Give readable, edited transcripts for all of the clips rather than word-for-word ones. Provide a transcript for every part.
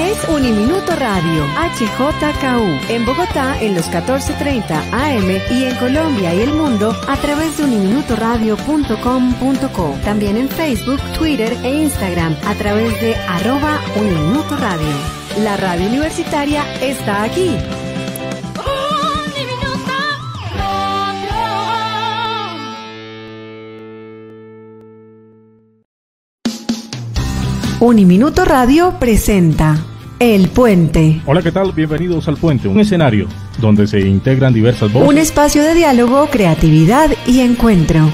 es Uniminuto Radio, HJKU, en Bogotá en los 14:30 AM y en Colombia y el mundo a través de uniminutoradio.com.co. También en Facebook, Twitter e Instagram a través de @Uniminutoradio. La radio universitaria está aquí. Uniminuto Radio presenta El Puente. Hola, ¿qué tal? Bienvenidos al Puente, un escenario donde se integran diversas voces. Un espacio de diálogo, creatividad y encuentro.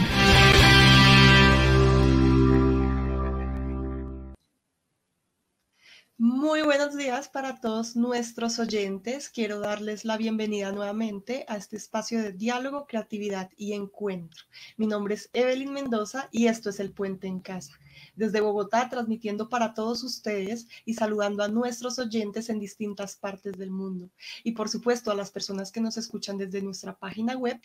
Muy buenos días para todos nuestros oyentes. Quiero darles la bienvenida nuevamente a este espacio de diálogo, creatividad y encuentro. Mi nombre es Evelyn Mendoza y esto es El Puente en Casa. Desde Bogotá, transmitiendo para todos ustedes y saludando a nuestros oyentes en distintas partes del mundo. Y por supuesto a las personas que nos escuchan desde nuestra página web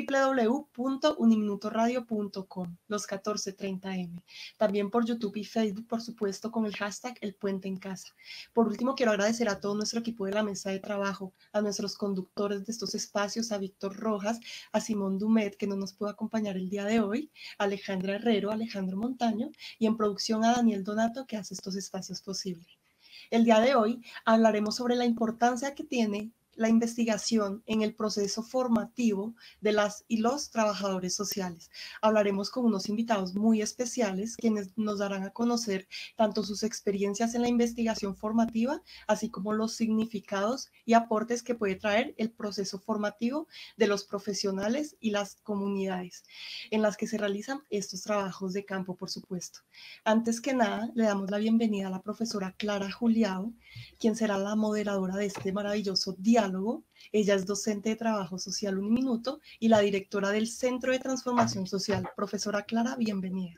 www.uniminutoradio.com, los 14:30 AM. También por YouTube y Facebook, por supuesto, con el hashtag El Puente en Casa. Por último, quiero agradecer a todo nuestro equipo de la mesa de trabajo, a nuestros conductores de estos espacios, a Víctor Rojas, a Simón Dumet, que no nos pudo acompañar el día de hoy, a Alejandra Herrero, a Alejandro Montaño, y en producción a Daniel Donato, que hace estos espacios posibles. El día de hoy hablaremos sobre la importancia que tiene la investigación en el proceso formativo de las y los trabajadores sociales. Hablaremos con unos invitados muy especiales quienes nos darán a conocer tanto sus experiencias en la investigación formativa, así como los significados y aportes que puede traer el proceso formativo de los profesionales y las comunidades en las que se realizan estos trabajos de campo, por supuesto. Antes que nada, le damos la bienvenida a la profesora Clara Juliao, quien será la moderadora de este maravilloso diálogo. Ella es docente de Trabajo Social Uniminuto y la directora del Centro de Transformación Social. Profesora Clara, bienvenida.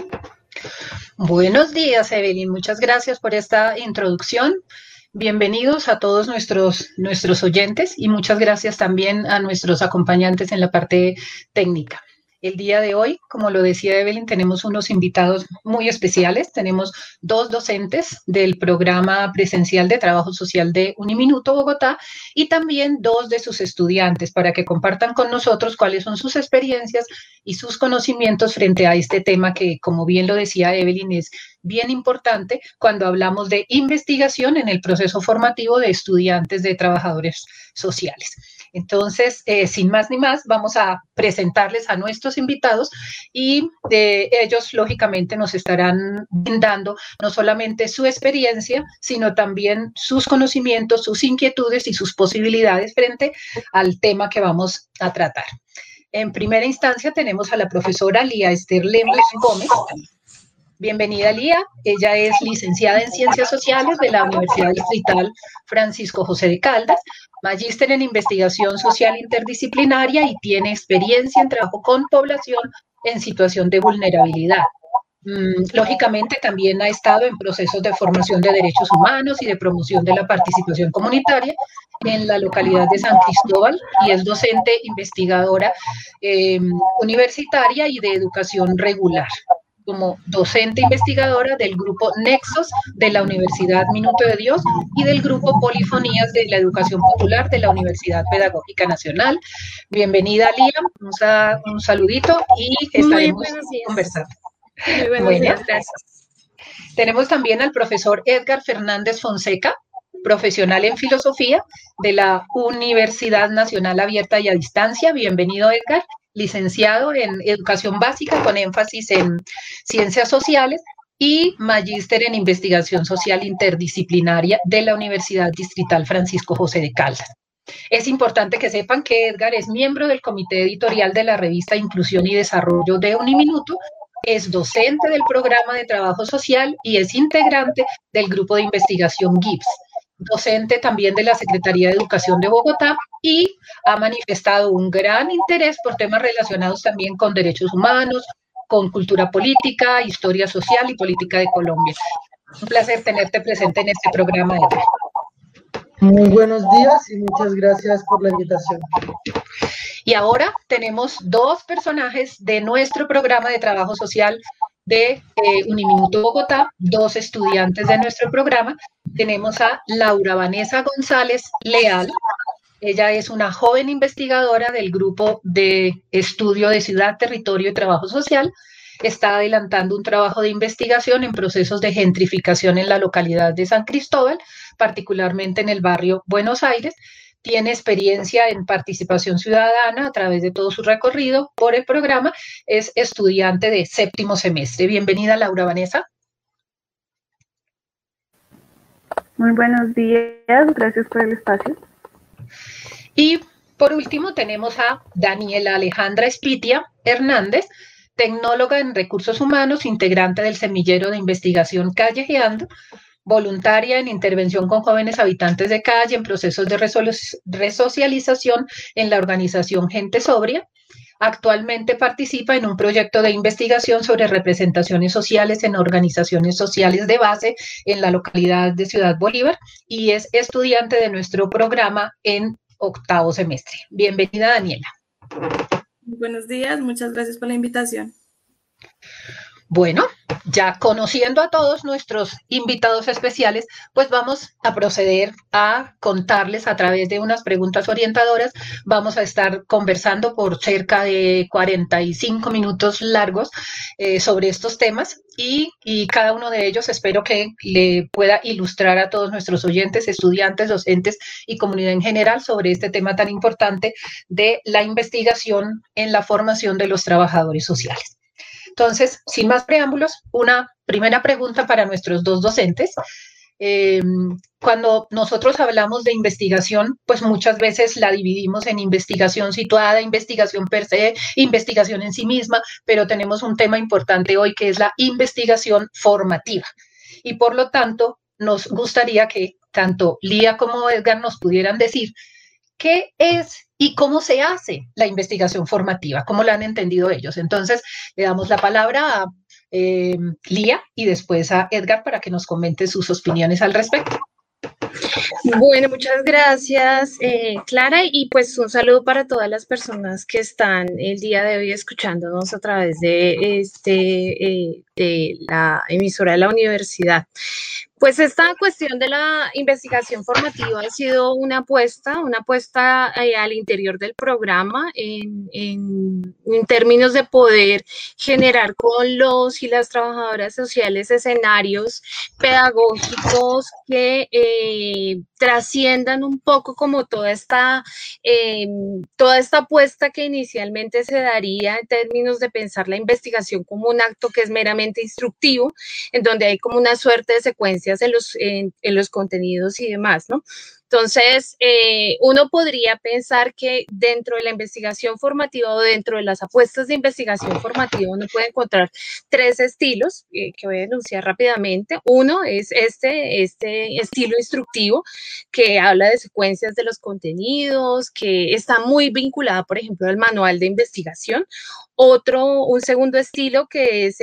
Buenos días, Evelyn. Muchas gracias por esta introducción. Bienvenidos a todos nuestros oyentes y muchas gracias también a nuestros acompañantes en la parte técnica. El día de hoy, como lo decía Evelyn, tenemos unos invitados muy especiales. Tenemos dos docentes del programa presencial de Trabajo Social de Uniminuto Bogotá y también dos de sus estudiantes para que compartan con nosotros cuáles son sus experiencias y sus conocimientos frente a este tema que, como bien lo decía Evelyn, es bien importante cuando hablamos de investigación en el proceso formativo de estudiantes de trabajadores sociales. Entonces, sin más ni más, vamos a presentarles a nuestros invitados y ellos, lógicamente, nos estarán brindando no solamente su experiencia, sino también sus conocimientos, sus inquietudes y sus posibilidades frente al tema que vamos a tratar. En primera instancia, tenemos a la profesora Lía Esther Lemos Gómez. Bienvenida, Lía. Ella es licenciada en Ciencias Sociales de la Universidad Distrital Francisco José de Caldas, magíster en Investigación Social Interdisciplinaria y tiene experiencia en trabajo con población en situación de vulnerabilidad. Lógicamente, también ha estado en procesos de formación de derechos humanos y de promoción de la participación comunitaria en la localidad de San Cristóbal y es docente investigadora universitaria y de educación regular. Como docente investigadora del grupo Nexos de la Universidad Minuto de Dios y del grupo Polifonías de la Educación Popular de la Universidad Pedagógica Nacional. Bienvenida, Lía, un saludito y estaremos conversando. Muy buenos días, gracias. Tenemos también al profesor Edgar Fernández Fonseca, profesional en filosofía de la Universidad Nacional Abierta y a Distancia. Bienvenido, Edgar. Licenciado en Educación Básica con énfasis en Ciencias Sociales y magíster en Investigación Social Interdisciplinaria de la Universidad Distrital Francisco José de Caldas. Es importante que sepan que Edgar es miembro del comité editorial de la revista Inclusión y Desarrollo de Uniminuto, es docente del programa de Trabajo Social y es integrante del grupo de investigación GIBS. Docente también de la Secretaría de Educación de Bogotá y ha manifestado un gran interés por temas relacionados también con derechos humanos, con cultura política, historia social y política de Colombia. Un placer tenerte presente en este programa de hoy. Muy buenos días y muchas gracias por la invitación. Y ahora tenemos dos personajes de nuestro programa de trabajo social de Uniminuto Bogotá, dos estudiantes de nuestro programa, tenemos a Laura Vanessa González Leal. Ella es una joven investigadora del Grupo de Estudio de Ciudad, Territorio y Trabajo Social. Está adelantando un trabajo de investigación en procesos de gentrificación en la localidad de San Cristóbal, particularmente en el barrio Buenos Aires. Tiene experiencia en participación ciudadana a través de todo su recorrido por el programa. Es estudiante de 7º semestre. Bienvenida, Laura Vanessa. Muy buenos días, gracias por el espacio. Y por último tenemos a Daniela Alejandra Espitia Hernández, tecnóloga en recursos humanos, integrante del semillero de investigación Callejeando, voluntaria en intervención con jóvenes habitantes de calle en procesos de resocialización en la organización Gente Sobria. Actualmente participa en un proyecto de investigación sobre representaciones sociales en organizaciones sociales de base en la localidad de Ciudad Bolívar y es estudiante de nuestro programa en 8º semestre. Bienvenida, Daniela. Buenos días, muchas gracias por la invitación. Bueno, ya conociendo a todos nuestros invitados especiales, pues vamos a proceder a contarles a través de unas preguntas orientadoras. Vamos a estar conversando por cerca de 45 minutos largos sobre estos temas y cada uno de ellos espero que le pueda ilustrar a todos nuestros oyentes, estudiantes, docentes y comunidad en general sobre este tema tan importante de la investigación en la formación de los trabajadores sociales. Entonces, sin más preámbulos, una primera pregunta para nuestros dos docentes. Cuando nosotros hablamos de investigación, pues muchas veces la dividimos en investigación situada, investigación per se, investigación en sí misma, pero tenemos un tema importante hoy que es la investigación formativa. Y por lo tanto, nos gustaría que tanto Lía como Edgar nos pudieran decir qué es y cómo se hace la investigación formativa, cómo la han entendido ellos. Entonces, le damos la palabra a Lía y después a Edgar para que nos comente sus opiniones al respecto. Bueno, muchas gracias, Clara, y pues un saludo para todas las personas que están el día de hoy escuchándonos a través de de la emisora de la universidad. Pues esta cuestión de la investigación formativa ha sido una apuesta al interior del programa en términos de poder generar con los y las trabajadoras sociales escenarios pedagógicos que trasciendan un poco como toda esta apuesta que inicialmente se daría en términos de pensar la investigación como un acto que es meramente instructivo, en donde hay como una suerte de secuencias en los contenidos y demás, ¿no? Entonces, uno podría pensar que dentro de la investigación formativa o dentro de las apuestas de investigación formativa uno puede encontrar tres estilos que voy a enunciar rápidamente. Uno es este estilo instructivo que habla de secuencias de los contenidos, que está muy vinculada, por ejemplo, al manual de investigación. Un segundo estilo que es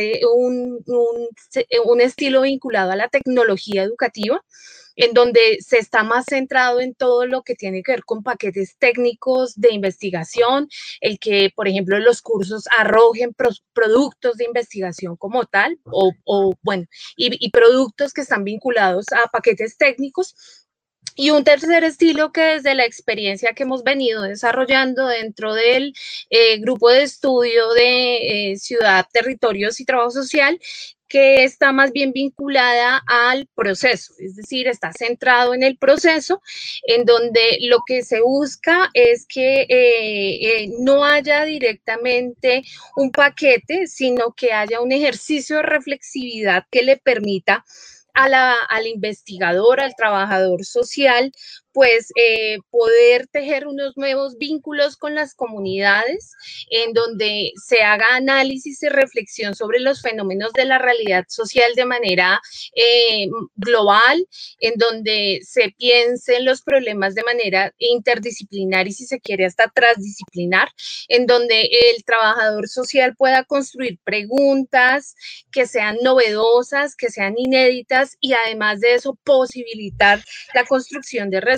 un estilo vinculado a la tecnología educativa, en donde se está más centrado en todo lo que tiene que ver con paquetes técnicos de investigación, el que, por ejemplo, los cursos arrojen productos de investigación como tal, y productos que están vinculados a paquetes técnicos. Y un tercer estilo que desde la experiencia que hemos venido desarrollando dentro del grupo de estudio de ciudad, territorios y trabajo social, que está más bien vinculada al proceso, es decir, está centrado en el proceso, en donde lo que se busca es que no haya directamente un paquete, sino que haya un ejercicio de reflexividad que le permita al investigador, al trabajador social, pues poder tejer unos nuevos vínculos con las comunidades en donde se haga análisis y reflexión sobre los fenómenos de la realidad social de manera global, en donde se piensen los problemas de manera interdisciplinar y si se quiere hasta transdisciplinar, en donde el trabajador social pueda construir preguntas que sean novedosas, que sean inéditas y además de eso posibilitar la construcción de respuestas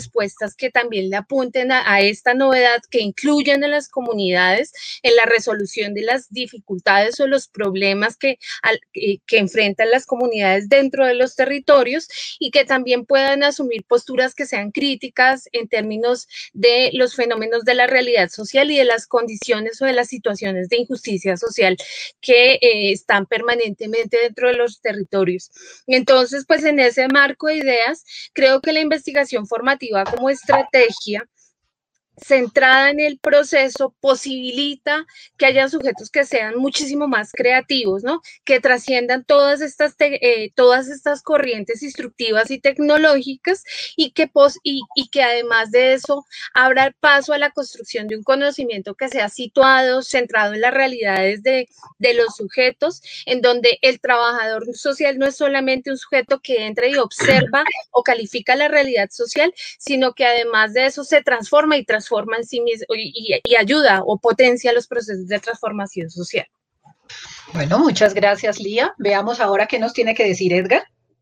respuestas que también le apunten a esta novedad, que incluyan a las comunidades en la resolución de las dificultades o los problemas que enfrentan las comunidades dentro de los territorios, y que también puedan asumir posturas que sean críticas en términos de los fenómenos de la realidad social y de las condiciones o de las situaciones de injusticia social que están permanentemente dentro de los territorios. Entonces, pues en ese marco de ideas, creo que la investigación formativa como estrategia centrada en el proceso posibilita que haya sujetos que sean muchísimo más creativos, ¿no? Que trasciendan todas estas corrientes instructivas y tecnológicas, y que además de eso abra el paso a la construcción de un conocimiento que sea situado, centrado en las realidades de los sujetos, en donde el trabajador social no es solamente un sujeto que entra y observa o califica la realidad social, sino que además de eso se transforma en sí mismo y ayuda o potencia los procesos de transformación social. Bueno, muchas gracias, Lía. Veamos ahora qué nos tiene que decir Edgar.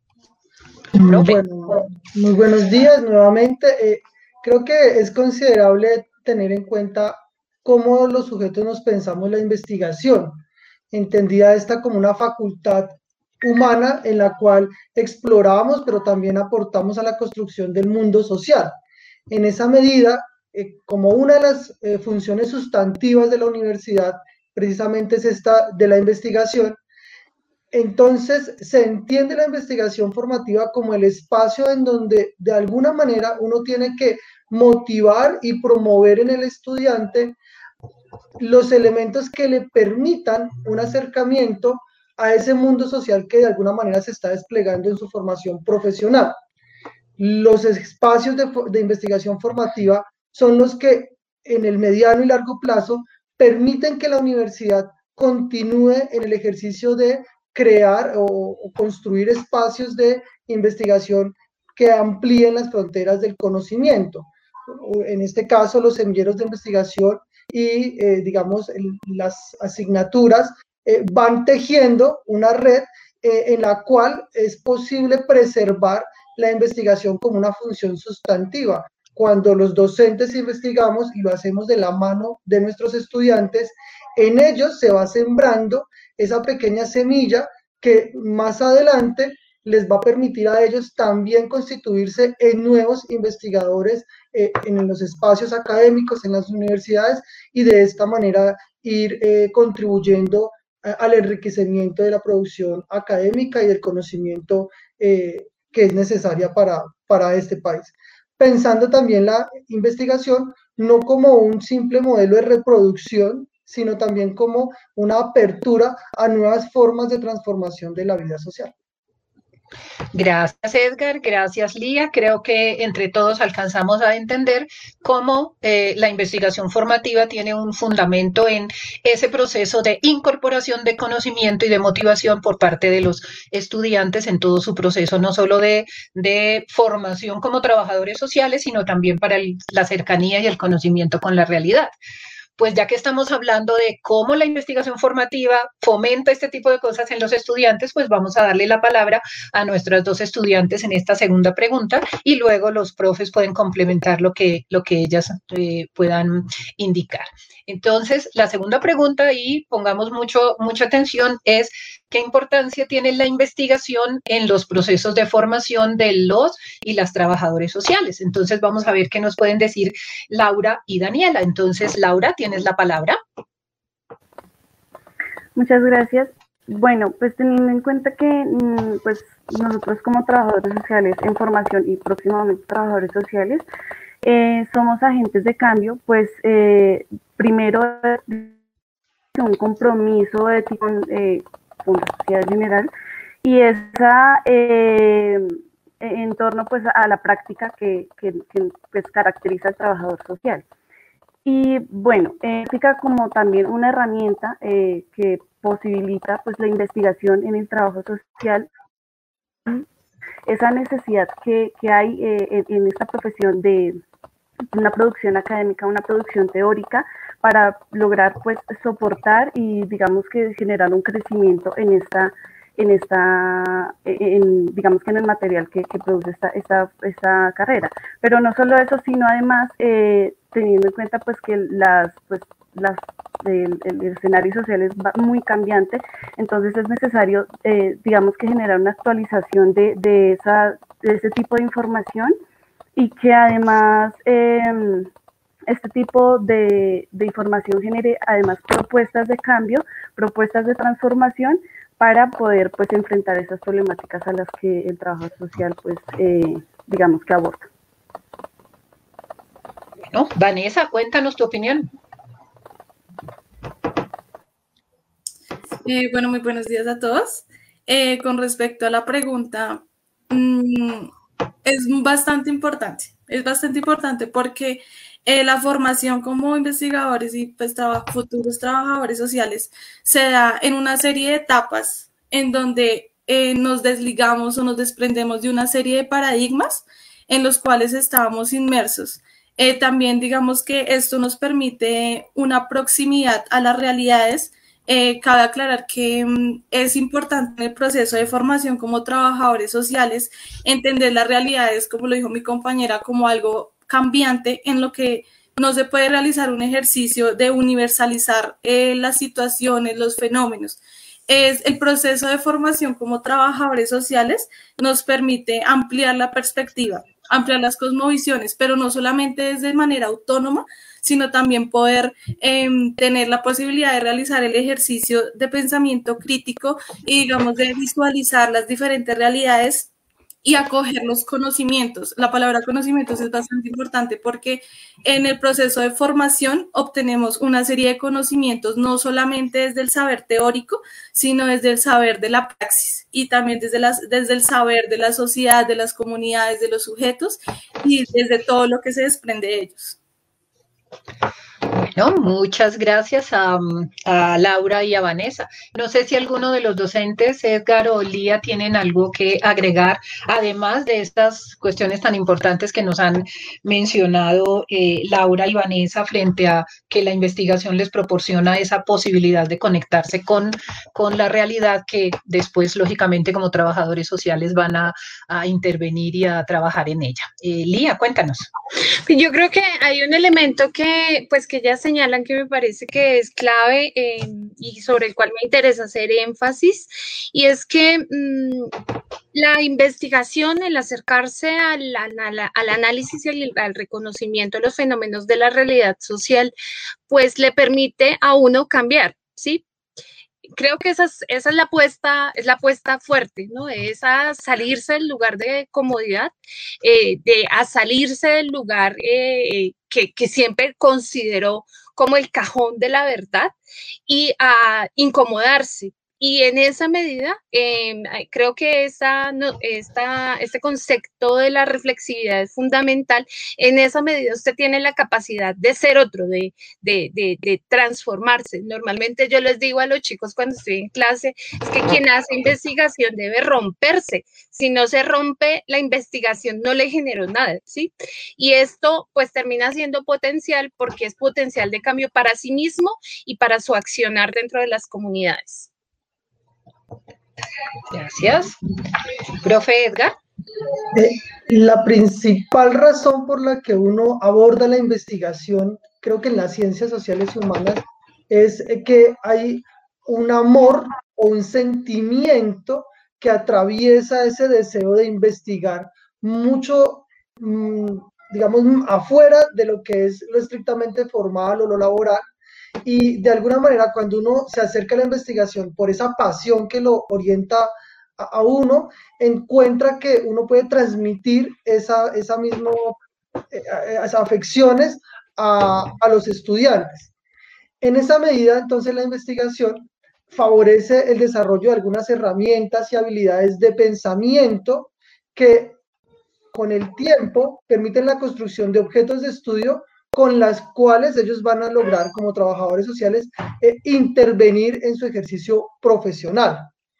Bueno, muy buenos días nuevamente. Creo que es considerable tener en cuenta cómo los sujetos nos pensamos la investigación, entendida esta como una facultad humana en la cual exploramos, pero también aportamos a la construcción del mundo social. En esa medida, como una de las funciones sustantivas de la universidad, precisamente es esta de la investigación, entonces se entiende la investigación formativa como el espacio en donde de alguna manera uno tiene que motivar y promover en el estudiante los elementos que le permitan un acercamiento a ese mundo social que de alguna manera se está desplegando en su formación profesional. Los espacios de investigación formativa son los que en el mediano y largo plazo permiten que la universidad continúe en el ejercicio de crear o construir espacios de investigación que amplíen las fronteras del conocimiento. En este caso, los semilleros de investigación y, digamos, las asignaturas van tejiendo una red en la cual es posible preservar la investigación como una función sustantiva. Cuando los docentes investigamos y lo hacemos de la mano de nuestros estudiantes, en ellos se va sembrando esa pequeña semilla que más adelante les va a permitir a ellos también constituirse en nuevos investigadores en los espacios académicos, en las universidades, y de esta manera ir contribuyendo al enriquecimiento de la producción académica y del conocimiento que es necesaria para este país. Pensando también la investigación no como un simple modelo de reproducción, sino también como una apertura a nuevas formas de transformación de la vida social. Gracias, Edgar. Gracias, Lía. Creo que entre todos alcanzamos a entender cómo la investigación formativa tiene un fundamento en ese proceso de incorporación de conocimiento y de motivación por parte de los estudiantes en todo su proceso, no solo de formación como trabajadores sociales, sino también para la cercanía y el conocimiento con la realidad. Pues ya que estamos hablando de cómo la investigación formativa fomenta este tipo de cosas en los estudiantes, pues vamos a darle la palabra a nuestras dos estudiantes en esta segunda pregunta, y luego los profes pueden complementar lo que ellas puedan indicar. Entonces, la segunda pregunta, y pongamos mucha atención, es ¿qué importancia tiene la investigación en los procesos de formación de los y las trabajadores sociales? Entonces, vamos a ver qué nos pueden decir Laura y Daniela. Entonces, Laura, tienes la palabra. Muchas gracias. Bueno, pues teniendo en cuenta que pues nosotros como trabajadores sociales en formación y próximamente trabajadores sociales, somos agentes de cambio, pues primero un compromiso ético con la sociedad general, y esa en torno pues a la práctica que pues caracteriza al trabajador social. Y bueno, ética como también una herramienta que posibilita pues la investigación en el trabajo social, esa necesidad que hay en esta profesión de una producción académica, una producción teórica, para lograr pues soportar y digamos que generar un crecimiento en digamos que en el material que produce esta carrera. Pero no solo eso, sino además teniendo en cuenta pues que el escenario social es muy cambiante, entonces es necesario, digamos que generar una actualización de ese tipo de información, y que además este tipo de información genere además propuestas de cambio, propuestas de transformación para poder pues enfrentar esas problemáticas a las que el trabajo social pues digamos que aborda. Bueno, Vanessa, cuéntanos tu opinión. Bueno, muy buenos días a todos. Con respecto a la pregunta, es bastante importante porque la formación como investigadores y pues futuros trabajadores sociales se da en una serie de etapas en donde nos desligamos o nos desprendemos de una serie de paradigmas en los cuales estábamos inmersos. También digamos que esto nos permite una proximidad a las realidades. Cabe aclarar que es importante en el proceso de formación como trabajadores sociales entender las realidades, como lo dijo mi compañera, como algo cambiante en lo que no se puede realizar un ejercicio de universalizar las situaciones, los fenómenos. El proceso de formación como trabajadores sociales nos permite ampliar la perspectiva, ampliar las cosmovisiones, pero no solamente de manera autónoma, sino también poder tener la posibilidad de realizar el ejercicio de pensamiento crítico y, digamos, de visualizar las diferentes realidades y acoger los conocimientos. La palabra conocimientos es bastante importante porque en el proceso de formación obtenemos una serie de conocimientos, no solamente desde el saber teórico, sino desde el saber de la praxis y también desde el saber de la sociedad, de las comunidades, de los sujetos y desde todo lo que se desprende de ellos. Bueno, muchas gracias a Laura y a Vanessa. No sé si alguno de los docentes, Edgar o Lía, tienen algo que agregar, además de estas cuestiones tan importantes que nos han mencionado Laura y Vanessa, frente a que la investigación les proporciona esa posibilidad de conectarse con la realidad que después, lógicamente, como trabajadores sociales van a intervenir y a trabajar en ella. Lía, cuéntanos. Yo creo que hay un elemento que ya señalan que me parece que es clave y sobre el cual me interesa hacer énfasis, y es que la investigación, el acercarse al análisis y al reconocimiento de los fenómenos de la realidad social, pues le permite a uno cambiar, ¿sí? Creo que esa es la apuesta fuerte, ¿no? Es a salirse del lugar de comodidad, a salirse del lugar que siempre consideró como el cajón de la verdad y a incomodarse. Y en esa medida, creo que este concepto de la reflexividad es fundamental. En esa medida usted tiene la capacidad de ser otro, de transformarse. Normalmente yo les digo a los chicos cuando estoy en clase, es que quien hace investigación debe romperse. Si no se rompe, la investigación no le generó nada, ¿sí? Y esto pues termina siendo potencial porque es potencial de cambio para sí mismo y para su accionar dentro de las comunidades. Gracias. Profe Edgar. La principal razón por la que uno aborda la investigación, creo que en las ciencias sociales y humanas, es que hay un amor o un sentimiento que atraviesa ese deseo de investigar mucho, digamos, afuera de lo que es lo estrictamente formal o lo laboral. Y de alguna manera, cuando uno se acerca a la investigación por esa pasión que lo orienta a uno, encuentra que uno puede transmitir esas afecciones a los estudiantes. En esa medida, entonces, la investigación favorece el desarrollo de algunas herramientas y habilidades de pensamiento que, con el tiempo, permiten la construcción de objetos de estudio con las cuales ellos van a lograr, como trabajadores sociales, intervenir en su ejercicio profesional.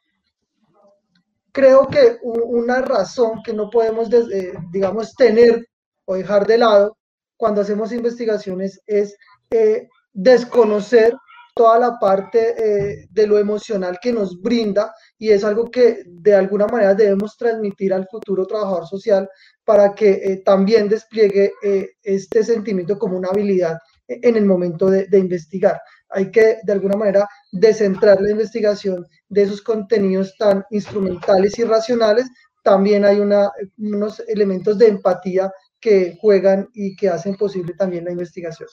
Creo que una razón que no podemos, digamos, tener o dejar de lado cuando hacemos investigaciones es desconocer toda la parte de lo emocional que nos brinda, y es algo que de alguna manera debemos transmitir al futuro trabajador social para que también despliegue este sentimiento como una habilidad en el momento de investigar. Hay que de alguna manera descentrar la investigación de esos contenidos tan instrumentales y racionales. También hay unos elementos de empatía que juegan y que hacen posible también la investigación.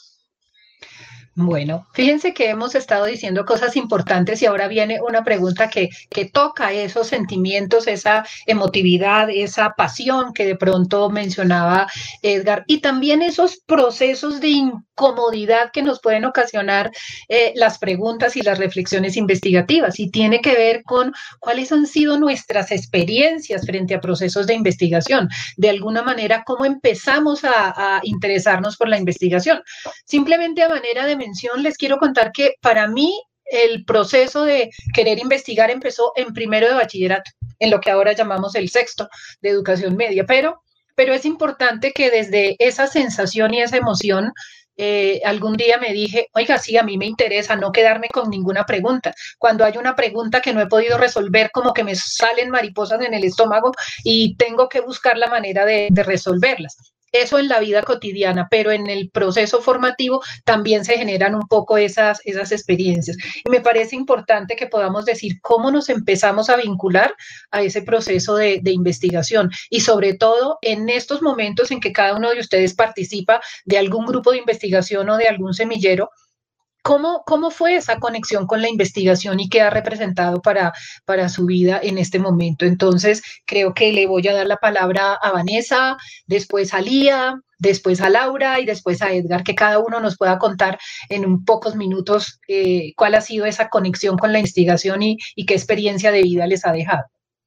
Bueno, fíjense que hemos estado diciendo cosas importantes y ahora viene una pregunta que toca esos sentimientos, esa emotividad, esa pasión que de pronto mencionaba Edgar, y también esos procesos de incomodidad que nos pueden ocasionar las preguntas y las reflexiones investigativas, y tiene que ver con cuáles han sido nuestras experiencias frente a procesos de investigación, de alguna manera cómo empezamos a interesarnos por la investigación. Simplemente a manera de mención, les quiero contar que para mí el proceso de querer investigar empezó en primero de bachillerato, en lo que ahora llamamos el sexto de educación media, pero es importante que desde esa sensación y esa emoción algún día me dije, oiga, sí, a mí me interesa no quedarme con ninguna pregunta. Cuando hay una pregunta que no he podido resolver, como que me salen mariposas en el estómago y tengo que buscar la manera de resolverlas. Eso en la vida cotidiana, pero en el proceso formativo también se generan un poco esas experiencias. Y me parece importante que podamos decir cómo nos empezamos a vincular a ese proceso de investigación, y sobre todo en estos momentos en que cada uno de ustedes participa de algún grupo de investigación o de algún semillero. ¿Cómo fue esa conexión con la investigación y qué ha representado para su vida en este momento? Entonces, creo que le voy a dar la palabra a Vanessa, después a Lía, después a Laura y después a Edgar, que cada uno nos pueda contar en un pocos minutos cuál ha sido esa conexión con la investigación y qué experiencia de vida les ha dejado.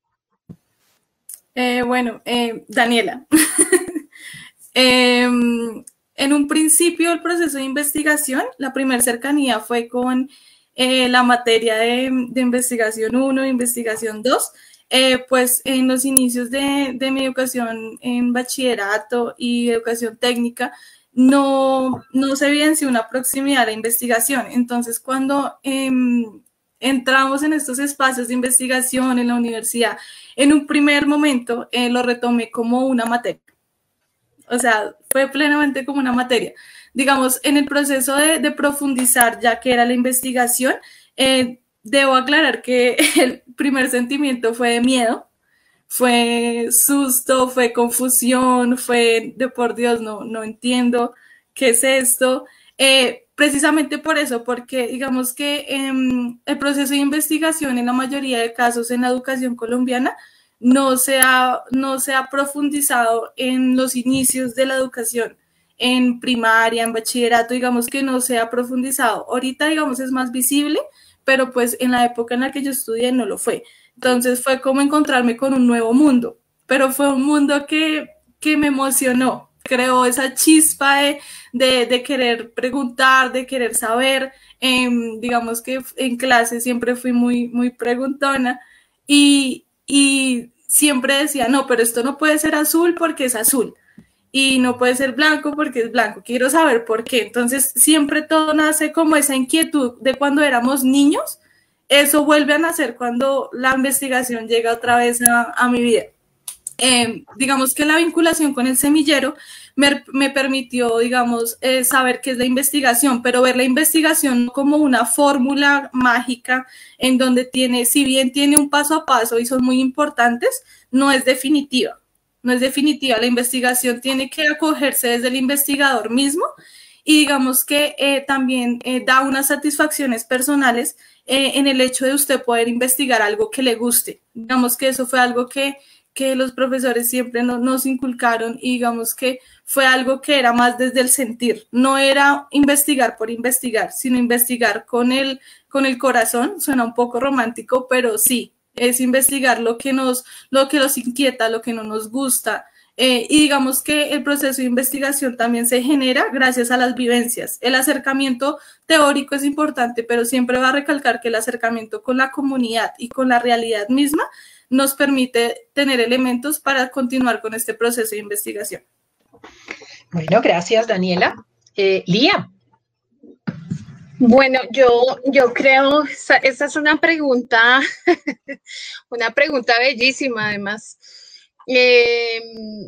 Daniela. En un principio el proceso de investigación, la primera cercanía fue con la materia de investigación 1, investigación 2, pues en los inicios de mi educación en bachillerato y educación técnica no se evidenció una proximidad a la investigación. Entonces, cuando entramos en estos espacios de investigación en la universidad, en un primer momento lo retomé como una materia. O sea, fue plenamente como una materia. Digamos, en el proceso de profundizar, ya que era la investigación, debo aclarar que el primer sentimiento fue de miedo, fue susto, fue confusión, fue de por Dios, no entiendo qué es esto. Precisamente por eso, porque digamos que el proceso de investigación en la mayoría de casos en la educación colombiana no se ha profundizado en los inicios de la educación, en primaria, en bachillerato, digamos que no se ha profundizado. Ahorita, digamos, es más visible, pero pues en la época en la que yo estudié no lo fue. Entonces fue como encontrarme con un nuevo mundo, pero fue un mundo que me emocionó, creó esa chispa de querer preguntar, de querer saber. Digamos que en clase siempre fui muy preguntona y siempre decía, no, pero esto no puede ser azul porque es azul, y no puede ser blanco porque es blanco, quiero saber por qué. Entonces siempre todo nace como esa inquietud de cuando éramos niños, eso vuelve a nacer cuando la investigación llega otra vez a mi vida. Digamos que la vinculación con el semillero me permitió, digamos, saber qué es la investigación, pero ver la investigación como una fórmula mágica en donde si bien tiene un paso a paso y son muy importantes, no es definitiva. No es definitiva. La investigación tiene que acogerse desde el investigador mismo, y digamos que también da unas satisfacciones personales en el hecho de usted poder investigar algo que le guste. Digamos que eso fue algo que los profesores siempre nos inculcaron, y digamos que fue algo que era más desde el sentir. No era investigar por investigar, sino investigar con el corazón. Suena un poco romántico, pero sí, es investigar lo que nos inquieta, lo que no nos gusta. Y digamos que el proceso de investigación también se genera gracias a las vivencias. El acercamiento teórico es importante, pero siempre va a recalcar que el acercamiento con la comunidad y con la realidad misma nos permite tener elementos para continuar con este proceso de investigación. Bueno, gracias, Daniela. Lía. Bueno, yo creo, esa es una pregunta, una pregunta bellísima además. Eh,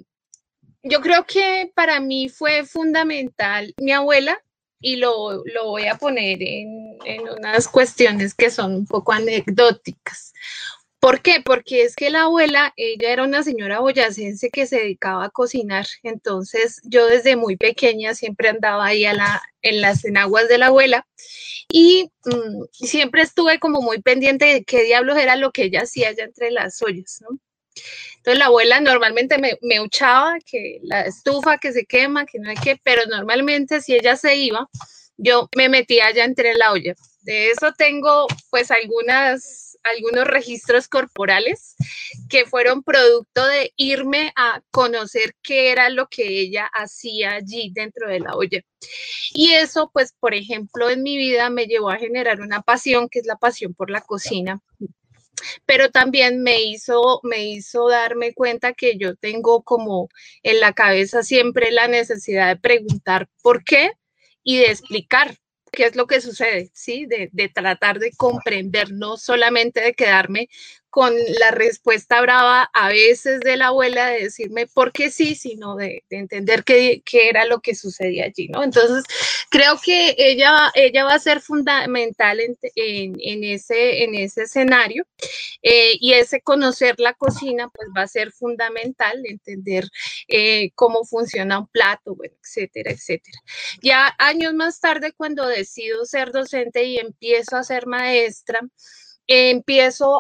yo creo que para mí fue fundamental mi abuela y lo voy a poner en unas cuestiones que son un poco anecdóticas. ¿Por qué? Porque es que la abuela, ella era una señora boyacense que se dedicaba a cocinar, entonces yo desde muy pequeña siempre andaba ahí en las enaguas de la abuela y siempre estuve como muy pendiente de qué diablos era lo que ella hacía allá entre las ollas, ¿no? Entonces la abuela normalmente me echaba que la estufa que se quema, que no hay qué, pero normalmente si ella se iba, yo me metía allá entre la olla. De eso tengo pues algunos registros corporales que fueron producto de irme a conocer qué era lo que ella hacía allí dentro de la olla. Y eso, pues, por ejemplo, en mi vida me llevó a generar una pasión, que es la pasión por la cocina, pero también me hizo darme cuenta que yo tengo como en la cabeza siempre la necesidad de preguntar por qué y de explicar qué es lo que sucede, ¿sí? De tratar de comprender, no solamente de quedarme con la respuesta brava a veces de la abuela de decirme por qué sí, sino de entender qué era lo que sucedía allí, ¿no? Entonces, creo que ella va a ser fundamental en ese escenario. Y ese conocer la cocina pues va a ser fundamental, entender cómo funciona un plato, bueno, etcétera, etcétera. Ya años más tarde, cuando decido ser docente y empiezo a ser maestra, empiezo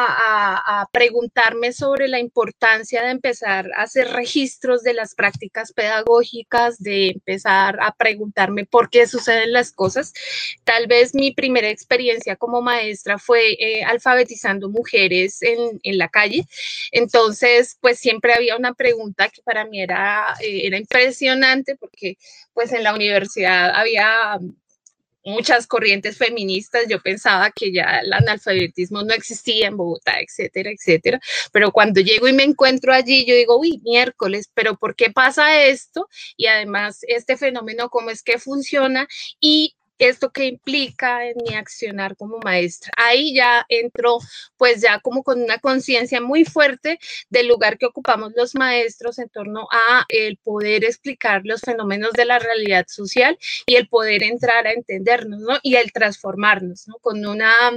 a preguntarme sobre la importancia de empezar a hacer registros de las prácticas pedagógicas, de empezar a preguntarme por qué suceden las cosas. Tal vez mi primera experiencia como maestra fue alfabetizando mujeres en la calle. Entonces, pues siempre había una pregunta que para mí era impresionante porque pues en la universidad había muchas corrientes feministas, yo pensaba que ya el analfabetismo no existía en Bogotá, etcétera, etcétera, pero cuando llego y me encuentro allí, yo digo, uy, miércoles, pero ¿por qué pasa esto? Y además, este fenómeno, ¿cómo es que funciona? Y esto que implica en mi accionar como maestra. Ahí ya entro pues ya como con una conciencia muy fuerte del lugar que ocupamos los maestros en torno a el poder explicar los fenómenos de la realidad social y el poder entrar a entendernos, ¿no? Y el transformarnos, ¿no? Con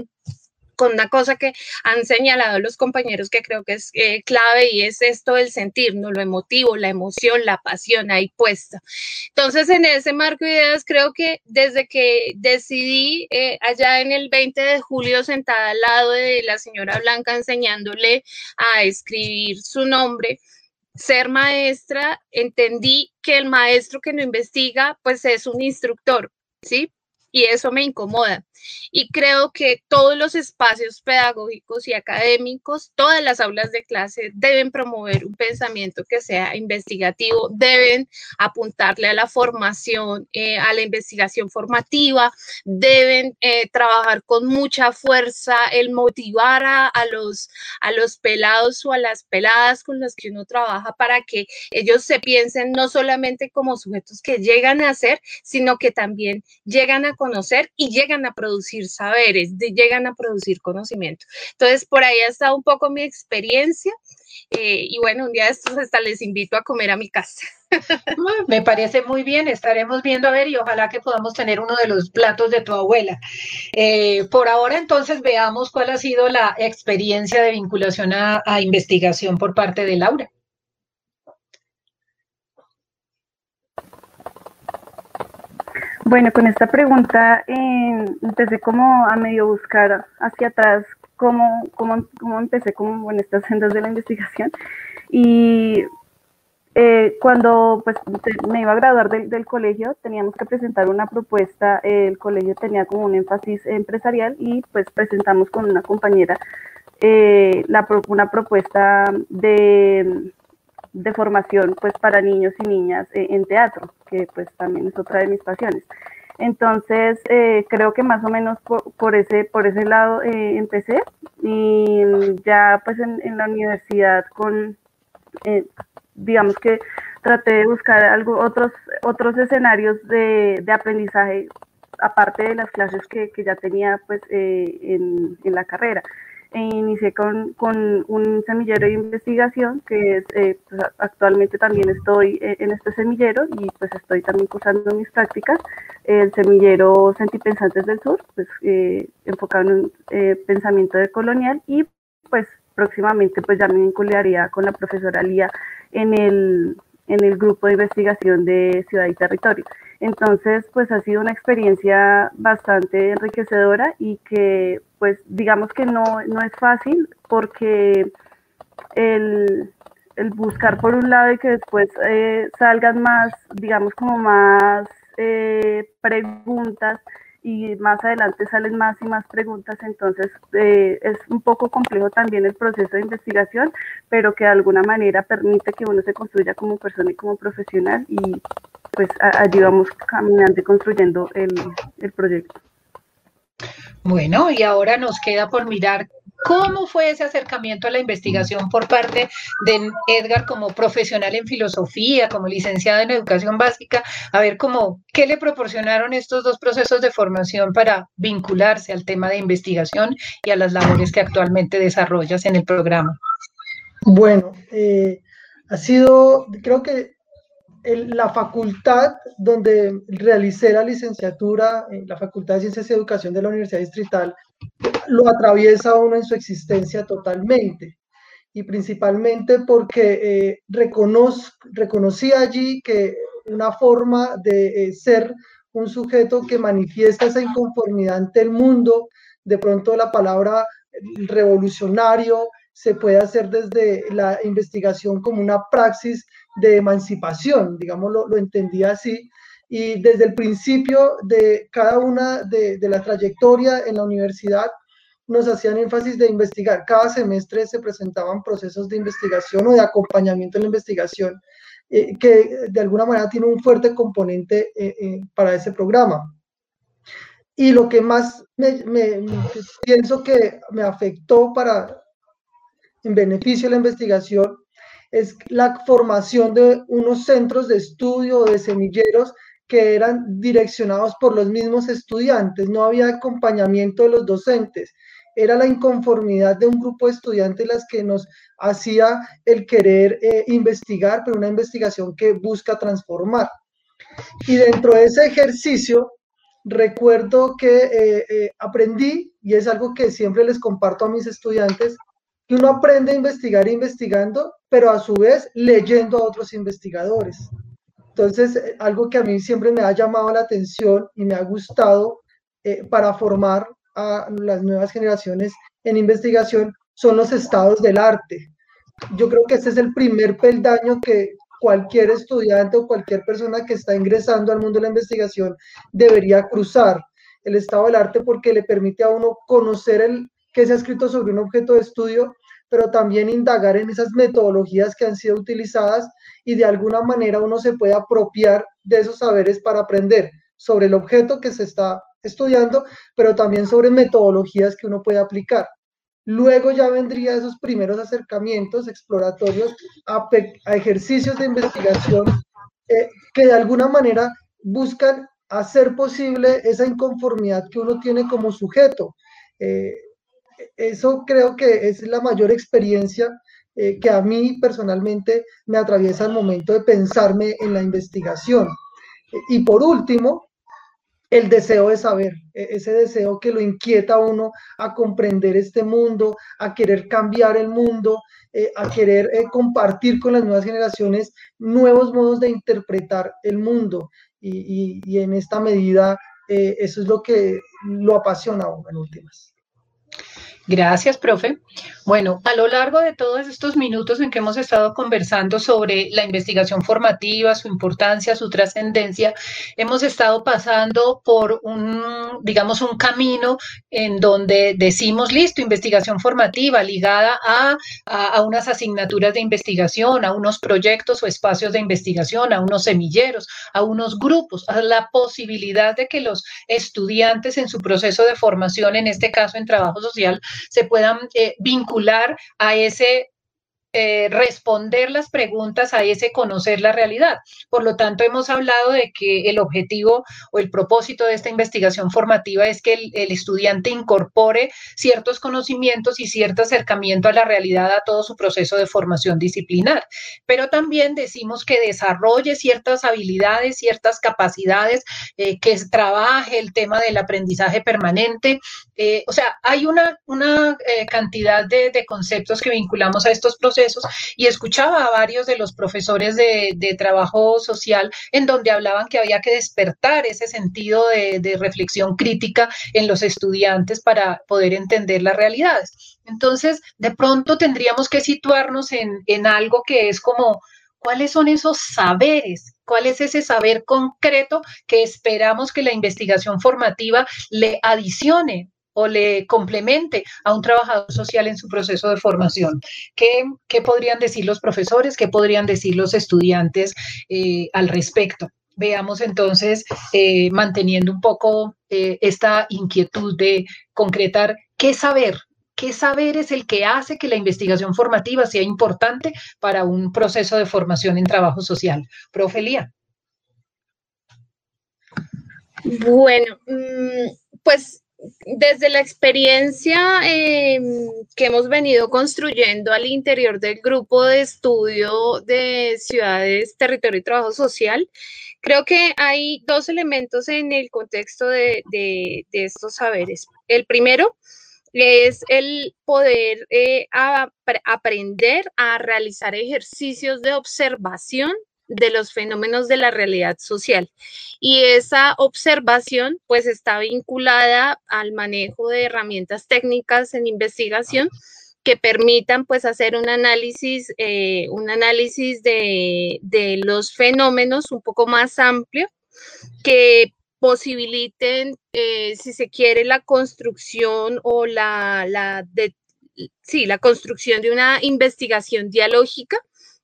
una cosa que han señalado los compañeros que creo que es clave y es esto del sentir, ¿no? Lo emotivo, la emoción, la pasión ahí puesta. Entonces, en ese marco de ideas, creo que desde que decidí allá en el 20 de julio sentada al lado de la señora Blanca enseñándole a escribir su nombre, ser maestra, entendí que el maestro que no investiga, pues es un instructor, ¿sí? Y eso me incomoda. Y creo que todos los espacios pedagógicos y académicos, todas las aulas de clase deben promover un pensamiento que sea investigativo, deben apuntarle a la formación, a la investigación formativa, deben trabajar con mucha fuerza el motivar a los pelados o a las peladas con los que uno trabaja para que ellos se piensen no solamente como sujetos que llegan a ser, sino que también llegan a conocer y llegan a producir saberes, llegan a producir conocimiento. Entonces, por ahí ha estado un poco mi experiencia y bueno, un día de estos hasta les invito a comer a mi casa. Me parece muy bien, estaremos viendo a ver y ojalá que podamos tener uno de los platos de tu abuela. Por ahora entonces veamos cuál ha sido la experiencia de vinculación a investigación por parte de Laura. Bueno, con esta pregunta empecé como a medio buscar hacia atrás cómo empecé como en estas sendas de la investigación y cuando pues me iba a graduar del colegio teníamos que presentar una propuesta, el colegio tenía como un énfasis empresarial y pues presentamos con una compañera una propuesta de formación pues para niños y niñas en teatro, que pues también es otra de mis pasiones. Entonces creo que más o menos por ese lado empecé y ya pues en la universidad digamos que traté de buscar otros escenarios de aprendizaje aparte de las clases que ya tenía pues en la carrera. Inicié con un semillero de investigación que es, pues, actualmente también estoy en este semillero y pues estoy también cursando mis prácticas, el semillero Sentipensantes del Sur, pues enfocado en pensamiento decolonial, y pues próximamente pues ya me vincularía con la profesora Lía en el grupo de investigación de Ciudad y Territorio. Entonces, pues ha sido una experiencia bastante enriquecedora y que, pues, digamos que no es fácil, porque el buscar por un lado y que después salgan más, digamos, como más preguntas, y más adelante salen más y más preguntas, entonces es un poco complejo también el proceso de investigación, pero que de alguna manera permite que uno se construya como persona y como profesional, y pues allí vamos caminando y construyendo el proyecto. Bueno, y ahora nos queda por mirar cómo fue ese acercamiento a la investigación por parte de Edgar como profesional en filosofía, como licenciado en educación básica, a ver qué le proporcionaron estos dos procesos de formación para vincularse al tema de investigación y a las labores que actualmente desarrollas en el programa. Bueno, ha sido, creo que la facultad donde realicé la licenciatura, la Facultad de Ciencias y Educación de la Universidad Distrital, lo atraviesa uno en su existencia totalmente, y principalmente porque reconocí allí que una forma de ser un sujeto que manifiesta esa inconformidad ante el mundo, de pronto la palabra revolucionario se puede hacer desde la investigación como una praxis de emancipación, digamos, lo entendí así, y desde el principio de cada una de la trayectoria en la universidad nos hacían énfasis de investigar. Cada semestre se presentaban procesos de investigación o de acompañamiento en la investigación, que de alguna manera tiene un fuerte componente para ese programa. Y lo que más pienso que me afectó en beneficio de la investigación es la formación de unos centros de estudio o de semilleros que eran direccionados por los mismos estudiantes. No había acompañamiento de los docentes, era la inconformidad de un grupo de estudiantes las que nos hacía el querer investigar, pero una investigación que busca transformar. Y dentro de ese ejercicio recuerdo que aprendí, y es algo que siempre les comparto a mis estudiantes, que uno aprende a investigar investigando, pero a su vez leyendo a otros investigadores. Entonces, algo que a mí siempre me ha llamado la atención y me ha gustado para formar a las nuevas generaciones en investigación son los estados del arte. Yo creo que este es el primer peldaño que cualquier estudiante o cualquier persona que está ingresando al mundo de la investigación debería cruzar, el estado del arte, porque le permite a uno conocer qué se ha escrito sobre un objeto de estudio, pero también indagar en esas metodologías que han sido utilizadas, y de alguna manera uno se puede apropiar de esos saberes para aprender sobre el objeto que se está estudiando, pero también sobre metodologías que uno puede aplicar. Luego ya vendría esos primeros acercamientos exploratorios a ejercicios de investigación que de alguna manera buscan hacer posible esa inconformidad que uno tiene como sujeto. Eso creo que es la mayor experiencia que a mí personalmente me atraviesa al momento de pensarme en la investigación. Y por último, el deseo de saber, ese deseo que lo inquieta a uno a comprender este mundo, a querer cambiar el mundo, a querer compartir con las nuevas generaciones nuevos modos de interpretar el mundo. Y en esta medida, eso es lo que lo apasiona a uno en últimas. Gracias, profe. Bueno, a lo largo de todos estos minutos en que hemos estado conversando sobre la investigación formativa, su importancia, su trascendencia, hemos estado pasando por digamos, un camino en donde decimos, listo, investigación formativa ligada a unas asignaturas de investigación, a unos proyectos o espacios de investigación, a unos semilleros, a unos grupos, a la posibilidad de que los estudiantes en su proceso de formación, en este caso en trabajo social, se puedan vincular a ese responder las preguntas a ese conocer la realidad. Por lo tanto, hemos hablado de que el objetivo o el propósito de esta investigación formativa es que el estudiante incorpore ciertos conocimientos y cierto acercamiento a la realidad a todo su proceso de formación disciplinar. Pero también decimos que desarrolle ciertas habilidades, ciertas capacidades, que trabaje el tema del aprendizaje permanente. O sea, hay una cantidad de conceptos que vinculamos a estos procesos, y escuchaba a varios de los profesores de trabajo social en donde hablaban que había que despertar ese sentido de reflexión crítica en los estudiantes para poder entender las realidades. Entonces, de pronto tendríamos que situarnos en algo que es como, ¿cuáles son esos saberes? ¿Cuál es ese saber concreto que esperamos que la investigación formativa le adicione o le complemente a un trabajador social en su proceso de formación? ¿Qué podrían decir los profesores? ¿Qué podrían decir los estudiantes al respecto? Veamos entonces, manteniendo un poco esta inquietud de concretar qué saber es el que hace que la investigación formativa sea importante para un proceso de formación en trabajo social. Profe Lía. Bueno, pues desde la experiencia que hemos venido construyendo al interior del grupo de estudio de ciudades, territorio y trabajo social, creo que hay dos elementos en el contexto de estos saberes. El primero es el poder aprender a realizar ejercicios de observación de los fenómenos de la realidad social. Y esa observación pues está vinculada al manejo de herramientas técnicas en investigación que permitan pues hacer un análisis de los fenómenos un poco más amplio, que posibiliten, si se quiere, la construcción o la construcción de una investigación dialógica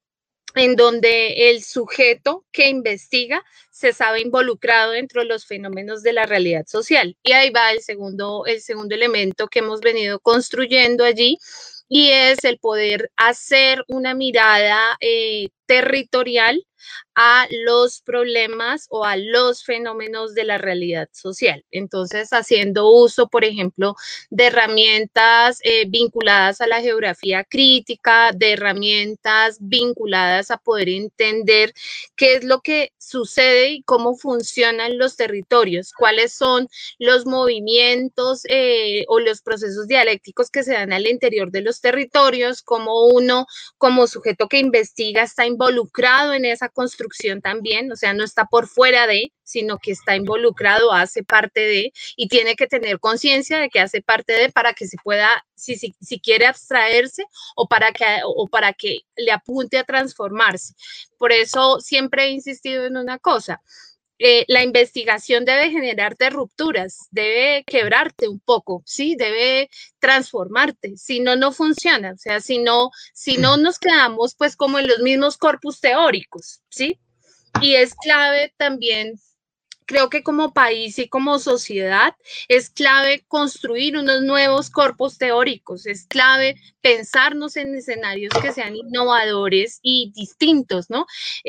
en donde el sujeto que investiga se sabe involucrado dentro de los fenómenos de la realidad social. Y ahí va el segundo elemento que hemos venido construyendo allí, y es el poder hacer una mirada territorial a los problemas o a los fenómenos de la realidad social. Entonces, haciendo uso, por ejemplo, de herramientas vinculadas a la geografía crítica, de herramientas vinculadas a poder entender qué es lo que sucede y cómo funcionan los territorios, cuáles son los movimientos o los procesos dialécticos que se dan al interior de los territorios, cómo uno, como sujeto que investiga, está involucrado en esa construcción también, o sea, no está por fuera de, sino que está involucrado, hace parte de, y tiene que tener conciencia de que hace parte de para que se pueda, si quiere abstraerse o para que le apunte a transformarse. Por eso siempre he insistido en una cosa. La investigación debe generarte rupturas, debe quebrarte un poco, ¿sí? Debe transformarte, si no, no funciona, o sea, si no nos quedamos pues como en los mismos corpus teóricos, ¿sí? Y es clave también, creo que como país y como sociedad, es clave construir unos nuevos corpus teóricos, es clave pensarnos en escenarios que sean innovadores y distintos, ¿no?